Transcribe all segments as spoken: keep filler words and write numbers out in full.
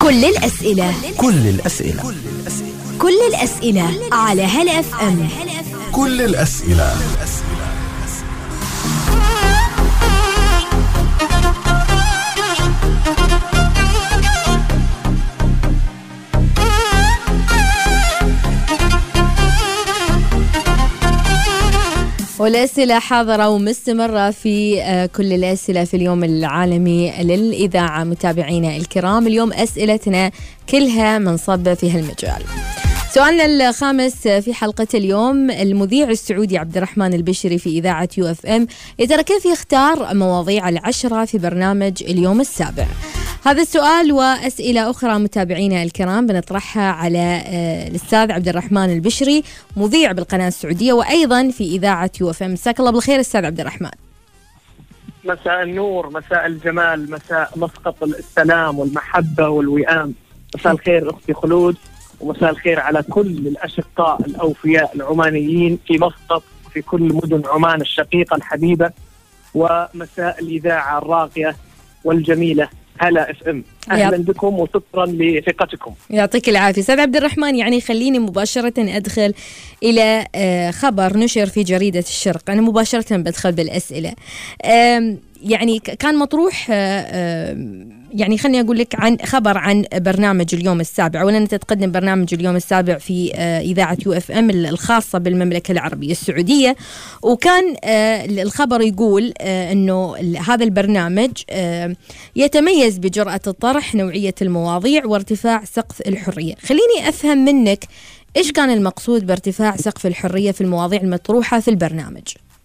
كل الأسئلة كل الأسئلة كل الأسئلة على هلا اف ام. كل الأسئلة. والأسئلة حاضرة ومستمرة في كل الأسئلة في اليوم العالمي للإذاعة. متابعينا الكرام، اليوم أسئلتنا كلها منصبة في هالمجال. سؤالنا الخامس في حلقة اليوم: المذيع السعودي عبد الرحمن البشري في إذاعة يو اف ام يا ترى كيف يختار مواضيع العشرة في برنامج اليوم السابع؟ هذا السؤال وأسئلة أخرى متابعينا الكرام بنطرحها على الأستاذ عبد الرحمن البشري، مذيع بالقناة السعودية وأيضا في إذاعة يو اف ام. مساك الله بالخير أستاذ عبد الرحمن. مساء النور، مساء الجمال، مساء مسقط السلام والمحبة والوئام. مساء الخير أختي خلود، ومساء الخير على كل الأشقاء الأوفياء العمانيين في مسقط وفي كل مدن عمان الشقيقة الحبيبة، ومساء الإذاعة الراقية والجميلة هلا اف ام. اهلا بكم وشكرا لثقتكم. يعطيك العافيه استاذ عبد الرحمن. يعني خليني مباشره ادخل الى خبر نشر في جريده الشرق. انا مباشره بدخل بالاسئله. يعني كان مطروح، يعني خليني أقول لك عن خبر عن برنامج اليوم السابع. أولا أنت تقدم برنامج اليوم السابع في إذاعة يو اف ام الخاصة بالمملكة العربية السعودية، وكان الخبر يقول أنه هذا البرنامج يتميز بجرأة الطرح، نوعية المواضيع، وارتفاع سقف الحرية. خليني أفهم منك إيش كان المقصود بارتفاع سقف الحرية في المواضيع المطروحة في البرنامج؟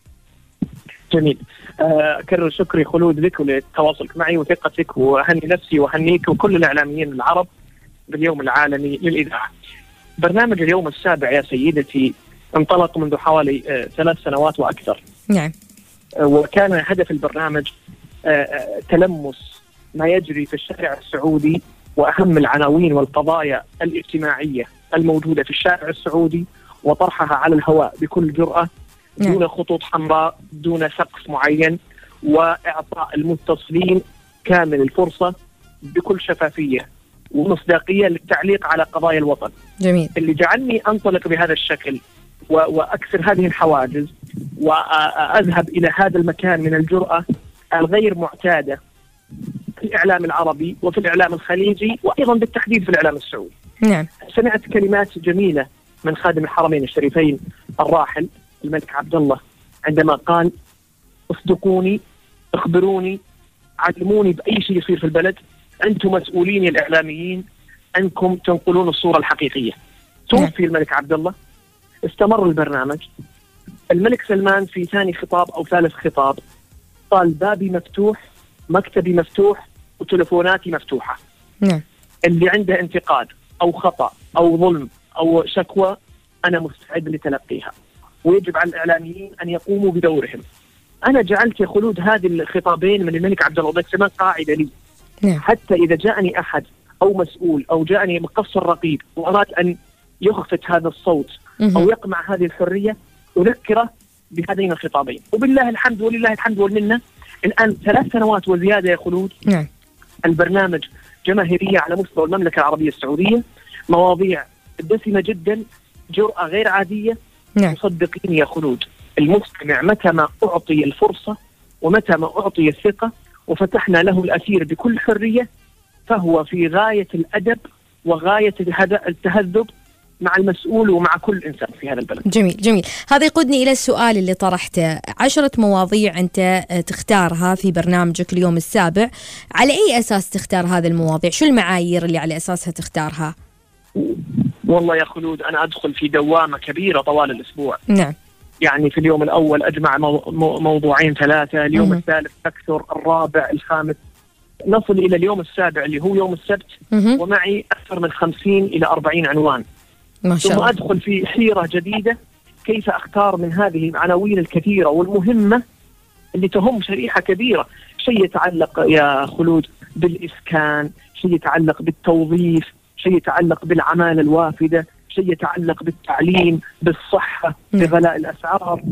جميل. أكرر شكري خلود لك ولتواصلك معي وثقتك، وأهني نفسي وأهنيك وكل الإعلاميين العرب باليوم العالمي للإذاعة. برنامج اليوم السابع يا سيدتي انطلق منذ حوالي ثلاث سنوات وأكثر. نعم. وكان هدف البرنامج تلمس ما يجري في الشارع السعودي وأهم العناوين والقضايا الاجتماعية الموجودة في الشارع السعودي، وطرحها على الهواء بكل جرأة دون خطوط حمراء، دون سقف معين، وإعطاء المتصلين كامل الفرصة بكل شفافية ومصداقية للتعليق على قضايا الوطن. جميل. اللي جعلني أنطلق بهذا الشكل وأكسر هذه الحواجز وأذهب إلى هذا المكان من الجرأة الغير معتادة في الإعلام العربي وفي الإعلام الخليجي وأيضا بالتحديد في الإعلام السعودي. نعم. سمعت كلمات جميلة من خادم الحرمين الشريفين الراحل الملك عبد الله عندما قال: اصدقوني، اخبروني، علموني بأي شيء يصير في البلد، أنتم مسؤولين الإعلاميين أنكم تنقلون الصورة الحقيقية. توفي الملك عبد الله، استمر البرنامج. الملك سلمان في ثاني خطاب أو ثالث خطاب قال: بابي مفتوح، مكتبي مفتوح، وتلفوناتي مفتوحة. نعم. اللي عنده انتقاد أو خطأ أو ظلم أو شكوى أنا مستعد لتلقيها، ويجب على الإعلاميين أن يقوموا بدورهم. أنا جعلت يا خلود هذه الخطابين من الملك عبد الله كمان قاعدة لي. نعم. حتى إذا جاءني أحد أو مسؤول أو جاءني مقصر رقيب وأراد أن يخفت هذا الصوت أو يقمع هذه الحرية، أذكره بهذين الخطابين. وبالله الحمد ولله الحمد والمنة، الآن ثلاث سنوات وزيادة يا خلود. نعم. البرنامج جماهيرية على مستوى المملكة العربية السعودية، مواضيع دسمة جدا، جرأة غير عادية. نعم. صدقيني يا خلود، المستمع متى ما أعطي الفرصة ومتى ما أعطي الثقة وفتحنا له الأثير بكل حرية، فهو في غاية الأدب وغاية التهذب مع المسؤول ومع كل إنسان في هذا البلد. جميل جميل. هذا يقودني إلى السؤال اللي طرحته. عشرة مواضيع أنت تختارها في برنامجك اليوم السابع، على أي أساس تختار هذه المواضيع؟ شو المعايير اللي على أساسها تختارها؟ والله يا خلود أنا أدخل في دوامة كبيرة طوال الأسبوع. نعم. يعني في اليوم الأول أجمع مو... موضوعين ثلاثة، اليوم مم. الثالث أكثر، الرابع، الخامس، نصل إلى اليوم السابع اللي هو يوم السبت، مم. ومعي أكثر من خمسين إلى أربعين عنوان. ما شاء الله. ثم أدخل في حيرة جديدة، كيف أختار من هذه العناوين الكثيرة والمهمة اللي تهم شريحة كبيرة. شيء يتعلق يا خلود بالإسكان، شيء يتعلق بالتوظيف، شيء يتعلق بالعمالة الوافدة، شيء يتعلق بالتعليم، بالصحة، بغلاء الأسعار،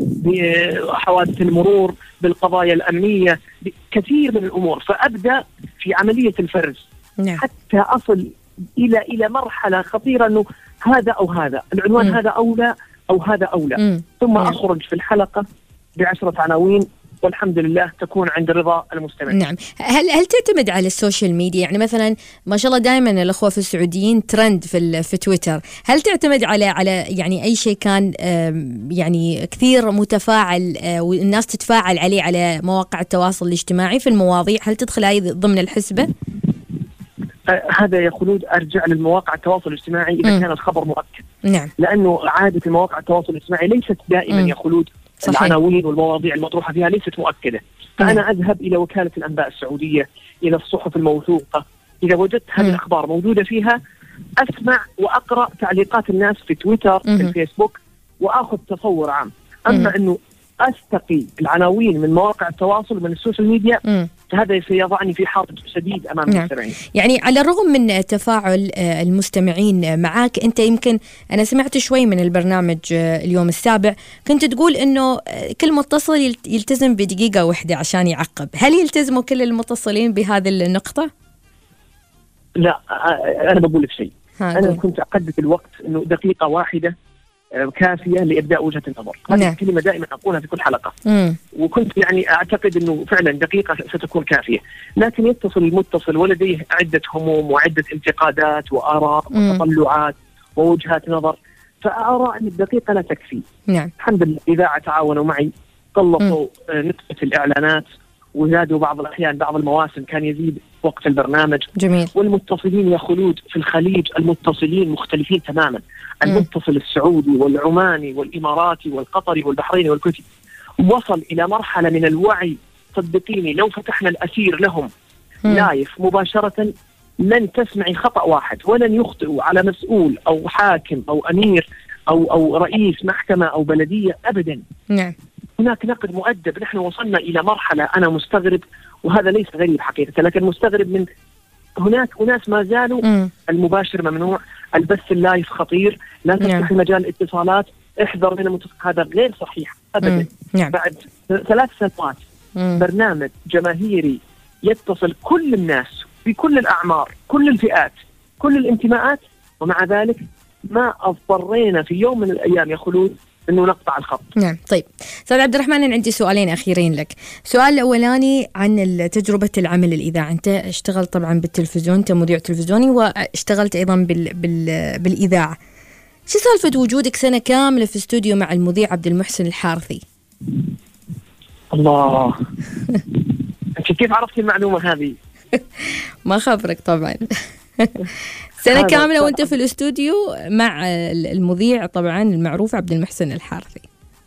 بحوادث المرور، بالقضايا الأمنية، كثير من الأمور. فأبدأ في عملية الفرز نعم. حتى أصل إلى إلى مرحلة خطيرة أنه هذا أو هذا العنوان، م. هذا أولى أو هذا أولى، م. ثم نعم. أخرج في الحلقة بعشرة عناوين والحمد لله تكون عند رضا المستمع. نعم. هل هل تعتمد على السوشيال ميديا؟ يعني مثلا ما شاء الله دائما الأخوة في السعوديين ترند في في تويتر، هل تعتمد على على يعني أي شيء كان يعني كثير متفاعل والناس تتفاعل عليه على مواقع التواصل الاجتماعي في المواضيع، هل تدخل هذه ضمن الحسبة؟ آه هذا يا خلود أرجع للمواقع التواصل الاجتماعي إذا م. كان الخبر مؤكد. نعم. لأنه عادة مواقع التواصل الاجتماعي ليست دائما م. يا خلود صحيح. العناوين والمواضيع المطروحة فيها ليست مؤكدة، فأنا م. أذهب إلى وكالة الأنباء السعودية، إلى الصحف الموثوقة، إذا وجدت هذه م. الأخبار موجودة فيها أسمع وأقرأ تعليقات الناس في تويتر م. في الفيسبوك وأخذ تصور عام. أما م. أنه أستقي العناوين من مواقع التواصل من السوشيال ميديا م. هذا سيضعني في حرج شديد أمام نعم. المستمعين. يعني على الرغم من تفاعل المستمعين معك، أنت يمكن أنا سمعت شوي من البرنامج اليوم السابع كنت تقول أنه كل متصل يلتزم بدقيقة واحدة عشان يعقب، هل يلتزموا كل المتصلين بهذه النقطة؟ لا أنا بقول لك شيء، أنا دول. كنت أقدر الوقت أنه دقيقة واحدة كافية لإبداء وجهة النظر. هذه نعم. الكلمة دائما أقولها في كل حلقة. مم. وكنت يعني أعتقد أنه فعلا دقيقة ستكون كافية، لكن يتصل المتصل ولديه عدة هموم وعدة انتقادات وآراء مم. وتطلعات ووجهات نظر، فأرى أن الدقيقة لا تكفي. نعم. الحمد لله إذاعة تعاونوا معي، قلصوا نسبة الإعلانات وزادوا بعض الأحيان بعض المواسم كان يزيد وقت البرنامج. جميل. والمتصلين يا خلود في الخليج المتصلين مختلفين تماما، المتصل السعودي والعماني والإماراتي والقطري والبحريني والكويتي وصل إلى مرحلة من الوعي، صدقيني لو فتحنا الأثير لهم مم. لايف مباشرة لن تسمعي خطأ واحد، ولن يخطئوا على مسؤول أو حاكم أو أمير أو أو رئيس محكمة أو بلدية أبدا. نعم. هناك نقد مؤدب. نحن وصلنا إلى مرحلة أنا مستغرب، وهذا ليس غريب حقيقة، لكن مستغرب من هناك أناس ما زالوا م. المباشر ممنوع، البث اللايف خطير، لا تفتح مجال الاتصالات، احذر من المتصل. هذا غير صحيح أبدا. نعم. بعد ثلاث سنوات م. برنامج جماهيري يتصل كل الناس بكل الأعمار كل الفئات كل الانتماءات، ومع ذلك ما اضطرينا في يوم من الأيام يا خلود انه نقطع الخط. نعم. طيب استاذ عبد الرحمن، أنا عندي سؤالين اخيرين لك. السؤال الاولاني عن تجربه العمل الاذاعي، انت اشتغلت طبعا بالتلفزيون، انت مذيع تلفزيوني واشتغلت ايضا بال بال بالاذاعه، شو سالفه وجودك سنه كامله في استوديو مع المذيع عبد المحسن الحارثي؟ الله انت كيف عرفتي المعلومه هذه؟ ما خبرك طبعا. سنة كاملة وانت في الاستوديو مع المذيع طبعا المعروف عبد المحسن الحارثي.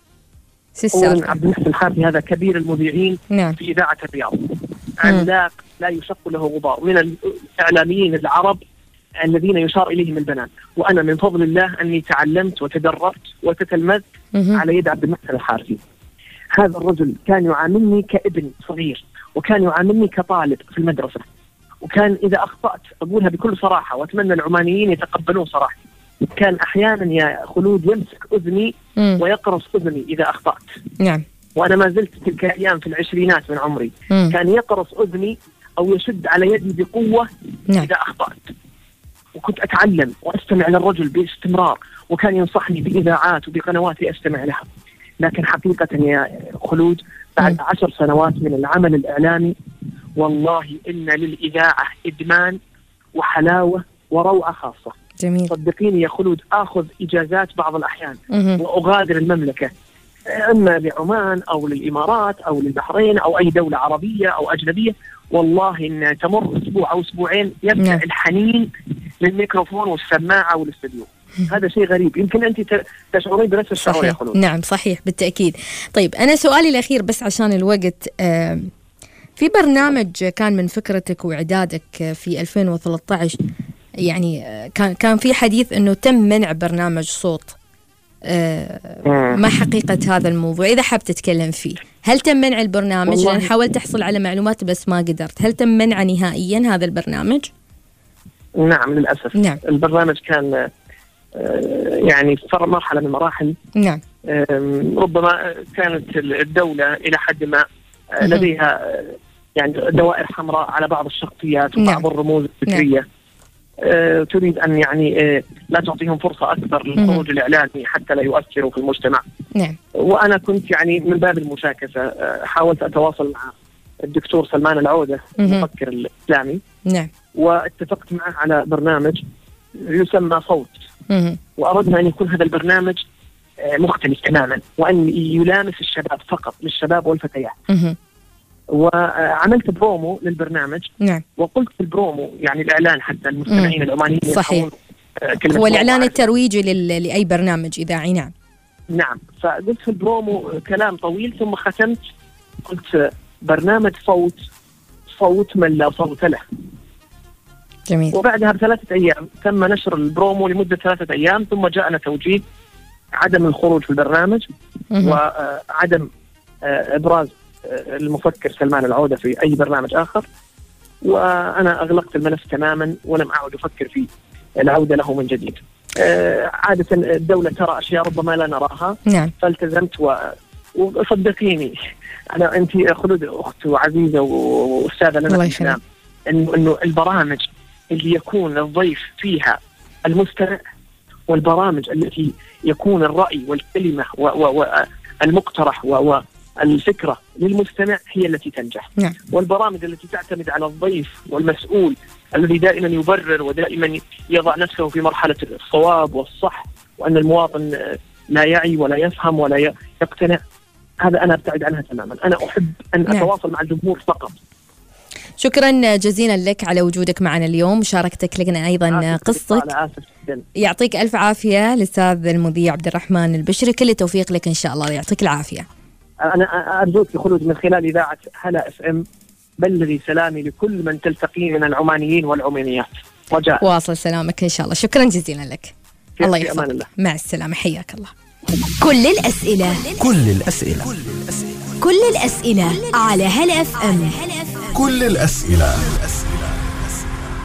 عبد المحسن الحارثي هذا كبير المذيعين نعم. في إذاعة الرياض، عملاق لا يشق له غبار، من الإعلاميين العرب الذين يشار إليهم البنان، وأنا من فضل الله أني تعلمت وتدربت وتتلمذت على يد عبد المحسن الحارثي. هذا الرجل كان يعاملني كابن صغير، وكان يعاملني كطالب في المدرسة، وكان إذا أخطأت أقولها بكل صراحة، وأتمنى العمانيين يتقبلون صراحة. كان أحيانا يا خلود يمسك أذني م. ويقرص أذني إذا أخطأت. نعم. وأنا ما زلت تلك الأيام في العشرينات من عمري. م. كان يقرص أذني أو يشد على يدي بقوة نعم. إذا أخطأت، وكنت أتعلم وأستمع للرجل باستمرار، وكان ينصحني بإذاعات وبقنوات أستمع لها. لكن حقيقة يا خلود بعد م. عشر سنوات من العمل الإعلامي والله إن للإذاعة إدمان وحلاوة وروعة خاصة. جميل. صدقيني يا خلود آخذ إجازات بعض الأحيان مه. وأغادر المملكة، إما لعمان أو للإمارات أو للبحرين أو أي دولة عربية أو أجنبية، والله إن تمر أسبوع أو أسبوعين يبدأ نعم. الحنين للميكروفون والسماعة والاستديو. هذا شيء غريب، يمكن أنت تشعرين بنفس الشعور يا خلود. نعم صحيح بالتأكيد. طيب أنا سؤالي الأخير بس عشان الوقت، آه في برنامج كان من فكرتك وإعدادك في ألفين وثلاثة عشر، يعني كان كان في حديث إنه تم منع برنامج صوت، آه ما حقيقة هذا الموضوع؟ إذا حاب تتكلم فيه، هل تم منع البرنامج؟ لأن حاولت أحصل على معلومات بس ما قدرت. هل تم منع نهائيا هذا البرنامج؟ نعم للأسف. نعم. البرنامج كان يعني في مرحلة من المراحل. نعم. ربما كانت الدولة إلى حد ما لديها يعني دوائر حمراء على بعض الشخصيات وبعض نعم. الرموز الفكرية. آه تريد أن يعني آه لا تعطيهم فرصة أكثر للخروج الإعلامي حتى لا يؤثروا في المجتمع. نعم. وأنا كنت يعني من باب المشاكسة آه حاولت أتواصل مع الدكتور سلمان العودة المفكر الإسلامي. نعم. واتفقت معه على برنامج يسمى صوت. مم. وأردنا أن يكون هذا البرنامج مختلف تماما وأن يلامس الشباب فقط، للشباب والفتيات. مم. وعملت برومو للبرنامج. نعم. وقلت في البرومو يعني الإعلان حتى المستمعين العمانيين صحيح. هو الإعلان الترويجي لل... لأي برنامج إذاعي. نعم. نعم. فقلت في البرومو كلام طويل ثم ختمت قلت برنامج صوت صوت من لا صوت له. جميل. وبعدها بثلاثة أيام تم نشر البرومو لمدة ثلاثة أيام ثم جاءنا توجيه عدم الخروج في البرنامج وعدم إبراز المفكر سلمان العودة في أي برنامج آخر. وأنا أغلقت الملف تماما ولم أعد أفكر في العودة له من جديد. عادة الدولة ترى أشياء ربما لا نراها. نعم. فالتزمت و... وصدقيني أنا أنت خلود أخت وعزيزة وأستاذة لنا في الإسلام إنه إنه البرامج اللي يكون الضيف فيها المستمع والبرامج التي يكون الرأي والكلمة والمقترح والفكرة للمستمع هي التي تنجح. نعم. والبرامج التي تعتمد على الضيف والمسؤول الذي دائما يبرر ودائما يضع نفسه في مرحلة الصواب والصح وأن المواطن لا يعي ولا يفهم ولا يقتنع، هذا أنا أبتعد عنها تماما. أنا أحب أن نعم. أتواصل مع الجمهور فقط. شكرا جزيلا لك على وجودك معنا اليوم وشاركتك لنا أيضا قصتك. يعطيك ألف عافية الأستاذ المذيع عبد الرحمن البشري، كل التوفيق لك إن شاء الله، يعطيك العافية. أنا أرجوك خلود من خلال إذاعة هلا اف ام بلغي سلامي لكل من تلتقي من العمانيين والعمانيات رجاء. واصل سلامك إن شاء الله. شكرا جزيلا لك. الله يحفظك. مع السلامة. حياك الله. كل الأسئلة كل الأسئلة كل الأسئلة على هلا اف ام. كل الأسئلة